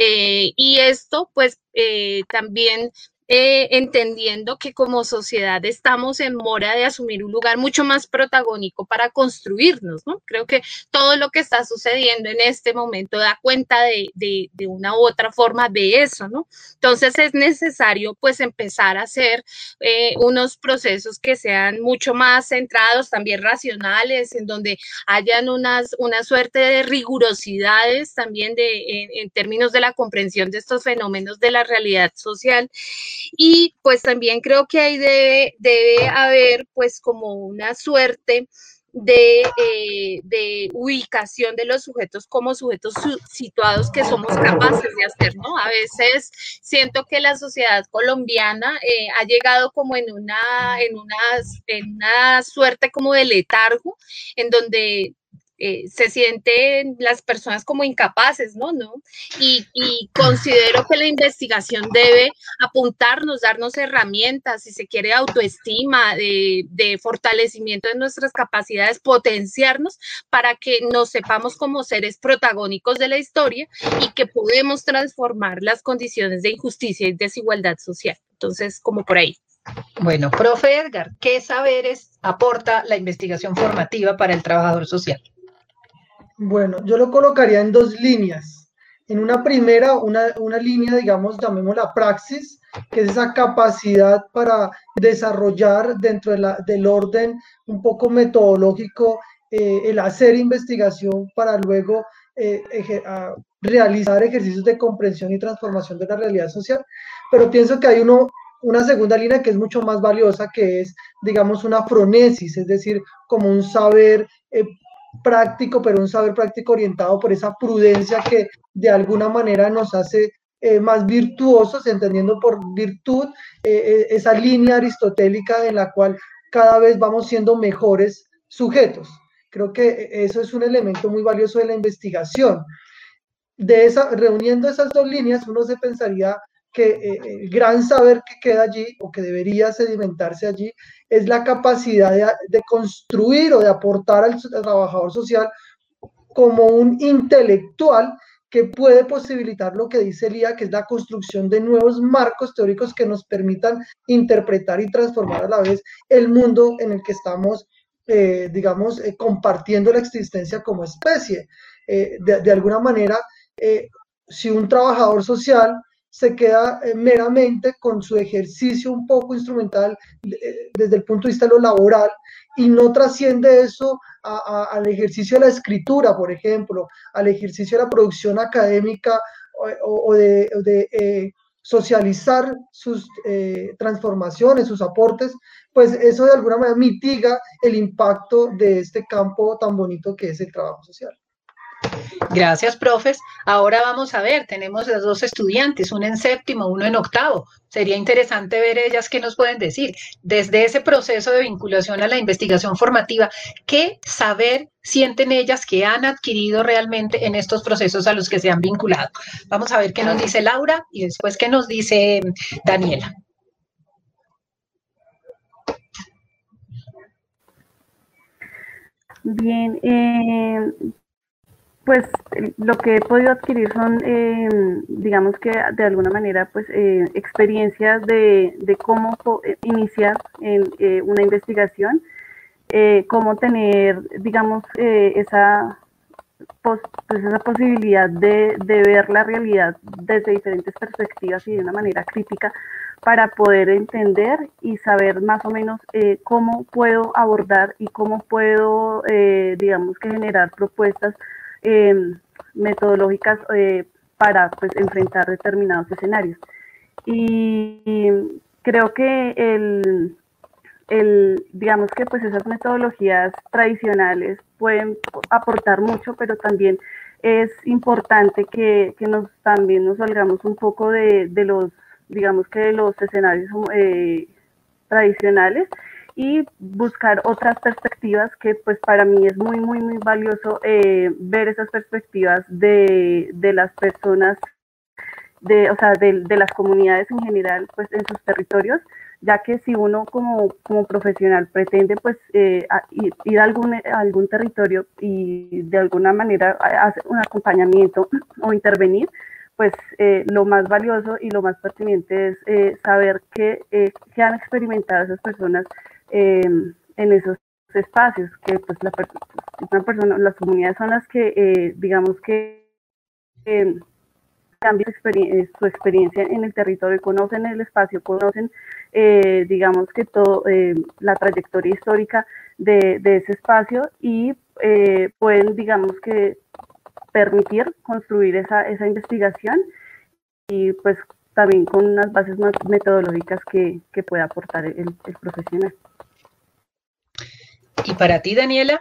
Y esto, pues, también entendiendo que como sociedad estamos en mora de asumir un lugar mucho más protagónico para construirnos, ¿no? Creo que todo lo que está sucediendo en este momento da cuenta de una u otra forma de eso, ¿no? Entonces es necesario pues empezar a hacer unos procesos que sean mucho más centrados, también racionales, en donde hayan una suerte de rigurosidades también en términos de la comprensión de estos fenómenos de la realidad social. Y pues también creo que ahí debe haber pues como una suerte de ubicación de los sujetos como sujetos situados que somos capaces de hacer, ¿no? A veces siento que la sociedad colombiana ha llegado como en una suerte como de letargo, en donde se sienten las personas como incapaces, ¿no? Y considero que la investigación debe apuntarnos, darnos herramientas, si se quiere, autoestima, de fortalecimiento de nuestras capacidades, potenciarnos para que nos sepamos como seres protagónicos de la historia y que podemos transformar las condiciones de injusticia y desigualdad social. Entonces, como por ahí. Bueno, profe Edgar, ¿qué saberes aporta la investigación formativa para el trabajador social? Bueno, yo lo colocaría en dos líneas. En una primera, una línea, digamos, llamémosla praxis, que es esa capacidad para desarrollar dentro del orden un poco metodológico el hacer investigación para luego realizar ejercicios de comprensión y transformación de la realidad social. Pero pienso que hay una segunda línea que es mucho más valiosa, que es, digamos, una fronesis, es decir, como un saber práctico, pero un saber práctico orientado por esa prudencia que de alguna manera nos hace más virtuosos, entendiendo por virtud esa línea aristotélica en la cual cada vez vamos siendo mejores sujetos. Creo que eso es un elemento muy valioso de la investigación. Reuniendo esas dos líneas, uno se pensaría que el gran saber que queda allí, o que debería sedimentarse allí, es la capacidad de construir o de aportar al trabajador social como un intelectual que puede posibilitar lo que dice Lía, que es la construcción de nuevos marcos teóricos que nos permitan interpretar y transformar a la vez el mundo en el que estamos, digamos, compartiendo la existencia como especie. De alguna manera, si un trabajador social se queda meramente con su ejercicio un poco instrumental desde el punto de vista de lo laboral y no trasciende eso al ejercicio de la escritura, por ejemplo, al ejercicio de la producción académica o de socializar sus transformaciones, sus aportes, pues eso de alguna manera mitiga el impacto de este campo tan bonito que es el trabajo social. Gracias, profes. Ahora vamos a ver, tenemos las dos estudiantes, uno en séptimo, uno en octavo. Sería interesante ver ellas qué nos pueden decir. Desde ese proceso de vinculación a la investigación formativa, ¿qué saber sienten ellas que han adquirido realmente en estos procesos a los que se han vinculado? Vamos a ver qué nos dice Laura y después qué nos dice Daniela. Bien, pues lo que he podido adquirir son, digamos que de alguna manera, pues experiencias de cómo iniciar en una investigación, cómo tener, digamos, esa posibilidad de ver la realidad desde diferentes perspectivas y de una manera crítica para poder entender y saber más o menos cómo puedo abordar y cómo puedo, digamos que generar propuestas metodológicas para pues enfrentar determinados escenarios. Y creo que digamos que pues esas metodologías tradicionales pueden aportar mucho, pero también es importante que también nos salgamos un poco de los, digamos que de los escenarios tradicionales y buscar otras perspectivas que pues para mí es muy, muy, muy valioso ver esas perspectivas de las personas, o sea, de las comunidades en general, pues en sus territorios, ya que si uno como profesional pretende pues ir a algún territorio y de alguna manera hacer un acompañamiento o intervenir, pues lo más valioso y lo más pertinente es saber qué han experimentado esas personas en esos espacios, que pues las comunidades son las que digamos que cambian su experiencia en el territorio, conocen el espacio, conocen digamos que todo la trayectoria histórica de ese espacio y pueden, digamos que, permitir construir esa investigación y pues también con unas bases más metodológicas que pueda aportar el profesional. ¿Y para ti, Daniela?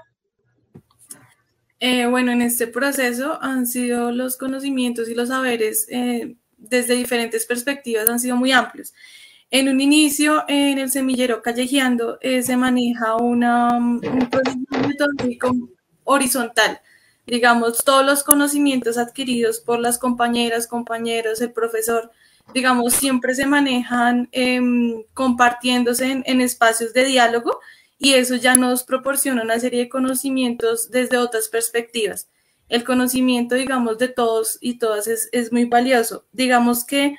Bueno, en este proceso han sido los conocimientos y los saberes desde diferentes perspectivas han sido muy amplios. En un inicio, en el semillero Callejeando, se maneja un proceso metodológico horizontal. Digamos, todos los conocimientos adquiridos por las compañeras, compañeros, el profesor, digamos, siempre se manejan compartiéndose en espacios de diálogo, y eso ya nos proporciona una serie de conocimientos desde otras perspectivas. El conocimiento, digamos, de todos y todas es muy valioso. Digamos que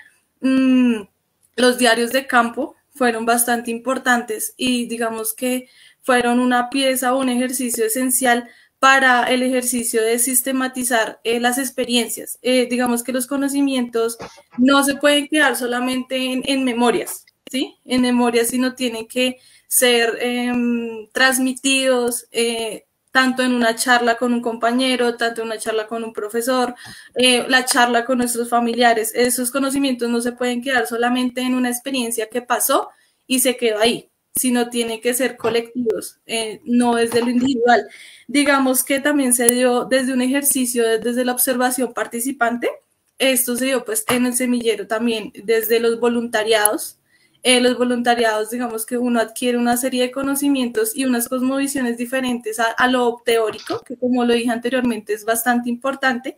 los diarios de campo fueron bastante importantes y digamos que fueron una pieza o un ejercicio esencial para el ejercicio de sistematizar las experiencias. Digamos que los conocimientos no se pueden quedar solamente en memorias, ¿sí? En memorias, sino tienen que ser transmitidos tanto en una charla con un compañero, tanto en una charla con un profesor, la charla con nuestros familiares. Esos conocimientos no se pueden quedar solamente en una experiencia que pasó y se quedó ahí, sino tienen que ser colectivos, no desde lo individual. Digamos que también se dio desde un ejercicio, desde la observación participante. Esto se dio pues en el semillero también, desde los voluntariados. Los voluntariados, digamos que uno adquiere una serie de conocimientos y unas cosmovisiones diferentes a lo teórico, que como lo dije anteriormente es bastante importante,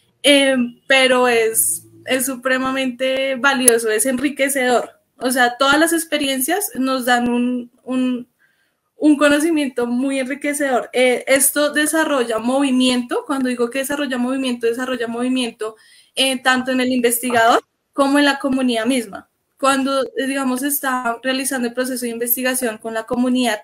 pero es supremamente valioso, es enriquecedor. O sea, todas las experiencias nos dan un conocimiento muy enriquecedor. Esto desarrolla movimiento. Cuando digo que desarrolla movimiento tanto en el investigador como en la comunidad misma. Cuando, digamos, está realizando el proceso de investigación con la comunidad,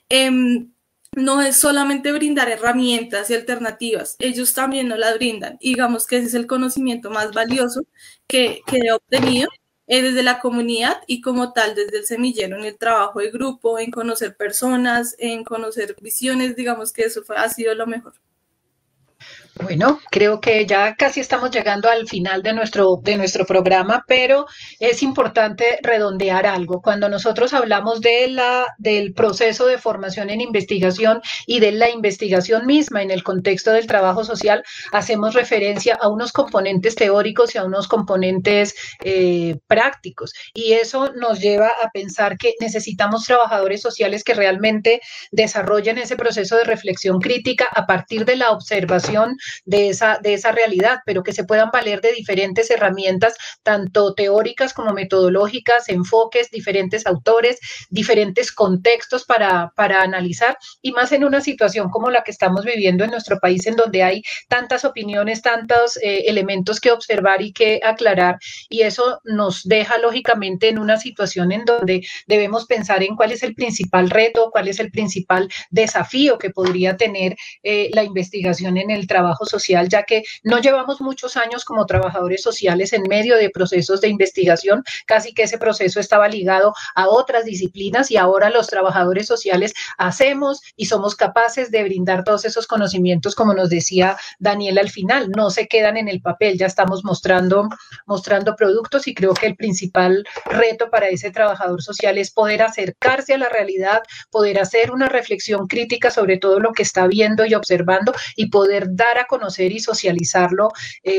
no es solamente brindar herramientas y alternativas, ellos también nos las brindan. Y digamos que ese es el conocimiento más valioso que he obtenido desde la comunidad y como tal desde el semillero, en el trabajo de grupo, en conocer personas, en conocer visiones. Digamos que eso ha sido lo mejor. Bueno, creo que ya casi estamos llegando al final de nuestro programa, pero es importante redondear algo. Cuando nosotros hablamos del proceso de formación en investigación y de la investigación misma en el contexto del trabajo social, hacemos referencia a unos componentes teóricos y a unos componentes prácticos. Y eso nos lleva a pensar que necesitamos trabajadores sociales que realmente desarrollen ese proceso de reflexión crítica a partir de la observación de esa realidad, pero que se puedan valer de diferentes herramientas, tanto teóricas como metodológicas, enfoques, diferentes autores, diferentes contextos para analizar, y más en una situación como la que estamos viviendo en nuestro país, en donde hay tantas opiniones, tantos elementos que observar y que aclarar, y eso nos deja lógicamente en una situación en donde debemos pensar en cuál es el principal reto, cuál es el principal desafío que podría tener la investigación en el trabajo social, ya que no llevamos muchos años como trabajadores sociales en medio de procesos de investigación, casi que ese proceso estaba ligado a otras disciplinas, y ahora los trabajadores sociales hacemos y somos capaces de brindar todos esos conocimientos, como nos decía Daniel al final, no se quedan en el papel, ya estamos mostrando productos, y creo que el principal reto para ese trabajador social es poder acercarse a la realidad, poder hacer una reflexión crítica sobre todo lo que está viendo y observando, y poder dar a conocer y socializarlo,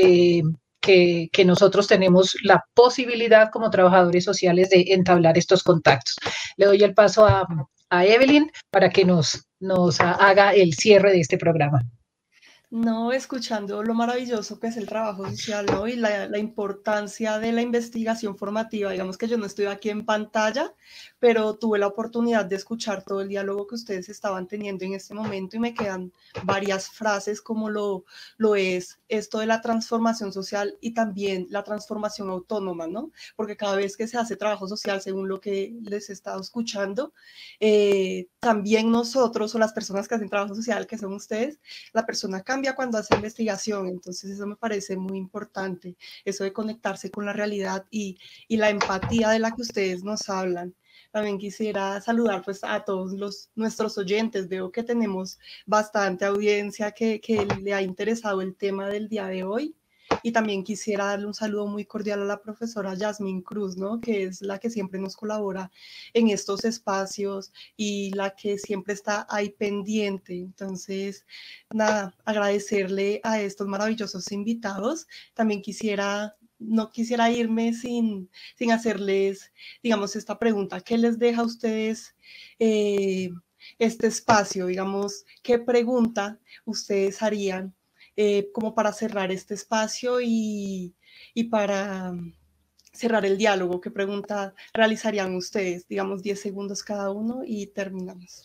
que nosotros tenemos la posibilidad como trabajadores sociales de entablar estos contactos. Le doy el paso a Evelyn para que nos haga el cierre de este programa. No, escuchando lo maravilloso que es el trabajo social, ¿no? Y la importancia de la investigación formativa. Digamos que yo no estoy aquí en pantalla, pero tuve la oportunidad de escuchar todo el diálogo que ustedes estaban teniendo en este momento, y me quedan varias frases como lo es esto de la transformación social y también la transformación autónoma, ¿no? Porque cada vez que se hace trabajo social, según lo que les he estado escuchando, también nosotros o las personas que hacen trabajo social, que son ustedes, la persona cambia cuando hace investigación. Entonces eso me parece muy importante, eso de conectarse con la realidad y la empatía de la que ustedes nos hablan. También quisiera saludar pues a todos nuestros oyentes. Veo que tenemos bastante audiencia que le ha interesado el tema del día de hoy. Y también quisiera darle un saludo muy cordial a la profesora Yasmín Cruz, ¿no? Que es la que siempre nos colabora en estos espacios y la que siempre está ahí pendiente. Entonces, nada, agradecerle a estos maravillosos invitados. También no quisiera irme sin hacerles, digamos, esta pregunta. ¿Qué les deja a ustedes este espacio, digamos, ¿qué pregunta ustedes harían como para cerrar este espacio y para cerrar el diálogo? ¿Qué pregunta realizarían ustedes? Digamos 10 segundos cada uno y terminamos.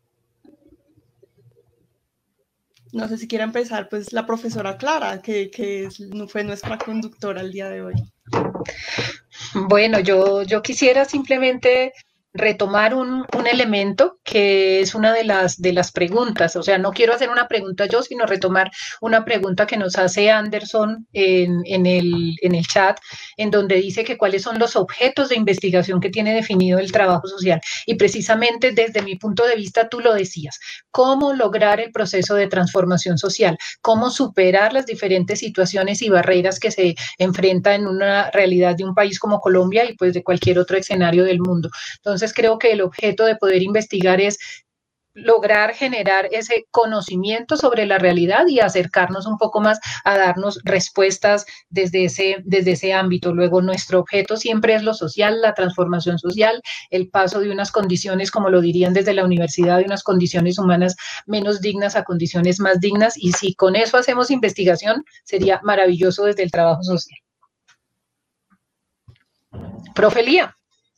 No sé si quiere empezar, pues la profesora Clara, que fue nuestra conductora el día de hoy. Bueno, yo quisiera simplemente retomar un elemento que es una de las preguntas. O sea, no quiero hacer una pregunta yo, sino retomar una pregunta que nos hace Anderson en el chat, en donde dice que cuáles son los objetos de investigación que tiene definido el trabajo social. Y precisamente desde mi punto de vista, tú lo decías, cómo lograr el proceso de transformación social, cómo superar las diferentes situaciones y barreras que se enfrenta en una realidad de un país como Colombia y pues de cualquier otro escenario del mundo. Entonces creo que el objeto de poder investigar es lograr generar ese conocimiento sobre la realidad y acercarnos un poco más a darnos respuestas desde ese ámbito. Luego, nuestro objeto siempre es lo social, la transformación social, el paso de unas condiciones, como lo dirían desde la universidad, de unas condiciones humanas menos dignas a condiciones más dignas, y si con eso hacemos investigación, sería maravilloso desde el trabajo social. Profe Lía.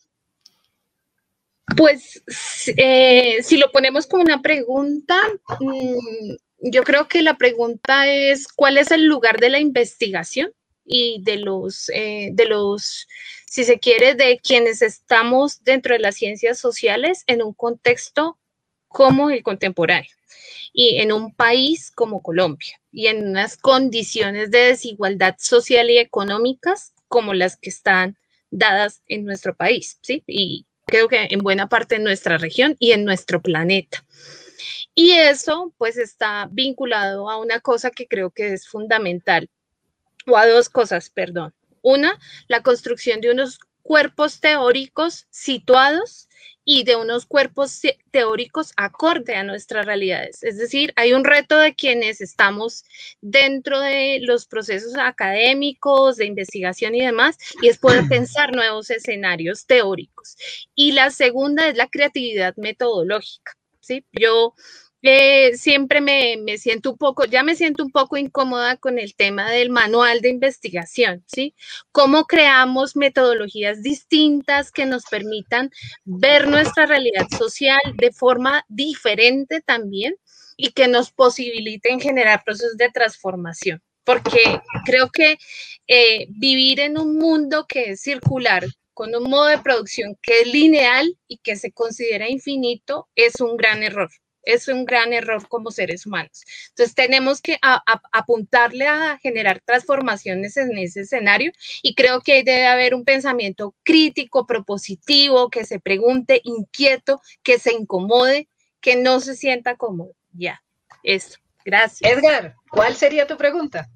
Pues si lo ponemos como una pregunta, yo creo que la pregunta es ¿cuál es el lugar de la investigación y de los, si se quiere, de quienes estamos dentro de las ciencias sociales en un contexto como el contemporáneo y en un país como Colombia y en unas condiciones de desigualdad social y económicas como las que están dadas en nuestro país, ¿sí? Y creo que en buena parte en nuestra región y en nuestro planeta. Y eso pues está vinculado a una cosa que creo que es fundamental, o a dos cosas, perdón. Una, la construcción de unos cuerpos teóricos situados y de unos cuerpos teóricos acorde a nuestras realidades. Es decir, hay un reto de quienes estamos dentro de los procesos académicos, de investigación y demás, y es poder pensar nuevos escenarios teóricos. Y la segunda es la creatividad metodológica, ¿sí? Yo siempre me siento un poco incómoda con el tema del manual de investigación, ¿sí? Cómo creamos metodologías distintas que nos permitan ver nuestra realidad social de forma diferente también y que nos posibiliten generar procesos de transformación. Porque creo que vivir en un mundo que es circular, con un modo de producción que es lineal y que se considera infinito, es un gran error. Es un gran error como seres humanos. Entonces tenemos que apuntarle a generar transformaciones en ese escenario y creo que debe haber un pensamiento crítico, propositivo, que se pregunte, inquieto, que se incomode, que no se sienta cómodo. Ya, eso. Gracias. Edgar, ¿cuál sería tu pregunta?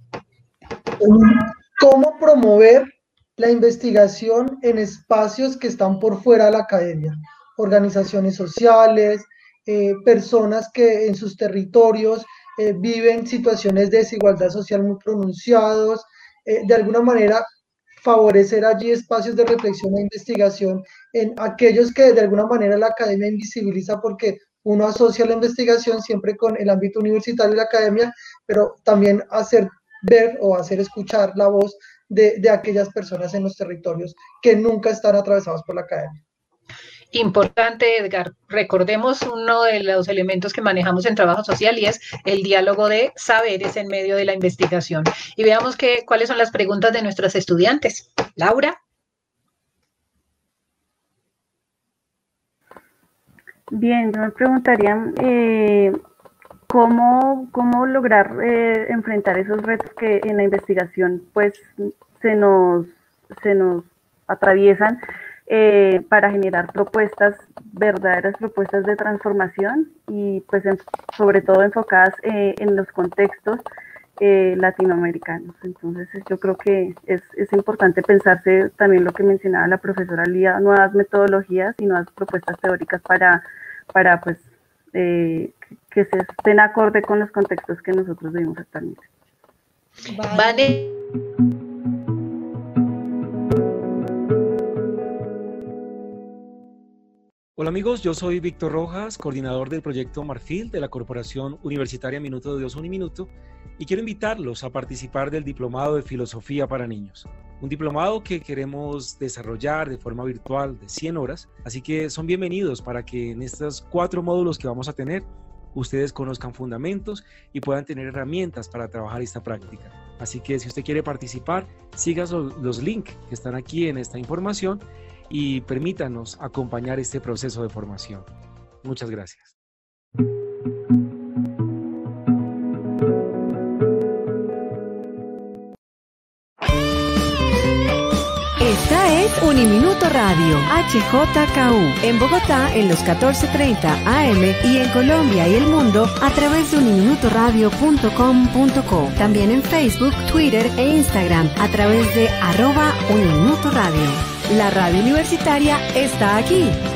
¿Cómo promover la investigación en espacios que están por fuera de la academia? Organizaciones sociales, personas que en sus territorios viven situaciones de desigualdad social muy pronunciados, de alguna manera favorecer allí espacios de reflexión e investigación en aquellos que de alguna manera la academia invisibiliza, porque uno asocia la investigación siempre con el ámbito universitario y la academia, pero también hacer ver o hacer escuchar la voz de aquellas personas en los territorios que nunca están atravesados por la academia. Importante, Edgar. Recordemos uno de los elementos que manejamos en trabajo social y es el diálogo de saberes en medio de la investigación. Y veamos cuáles son las preguntas de nuestras estudiantes. Laura. Bien, yo me preguntaría cómo lograr enfrentar esos retos que en la investigación pues se nos atraviesan para generar verdaderas propuestas de transformación y pues sobre todo enfocadas en los contextos latinoamericanos. Entonces yo creo que es importante pensarse también lo que mencionaba la profesora Lía, nuevas metodologías y nuevas propuestas teóricas para pues que se estén acorde con los contextos que nosotros vivimos actualmente. Vale. Hola amigos, yo soy Víctor Rojas, coordinador del proyecto Marfil de la Corporación Universitaria Minuto de Dios Uniminuto, y quiero invitarlos a participar del Diplomado de Filosofía para Niños. Un diplomado que queremos desarrollar de forma virtual de 100 horas, así que son bienvenidos para que en estos 4 módulos que vamos a tener, ustedes conozcan fundamentos y puedan tener herramientas para trabajar esta práctica. Así que si usted quiere participar, siga los links que están aquí en esta información y permítanos acompañar este proceso de formación. Muchas gracias. Esta es Uniminuto Radio, HJKU, en Bogotá en los 14:30 AM y en Colombia y el mundo a través de uniminutoradio.com.co. También en Facebook, Twitter e Instagram a través de @Uniminuto Radio. La radio universitaria está aquí.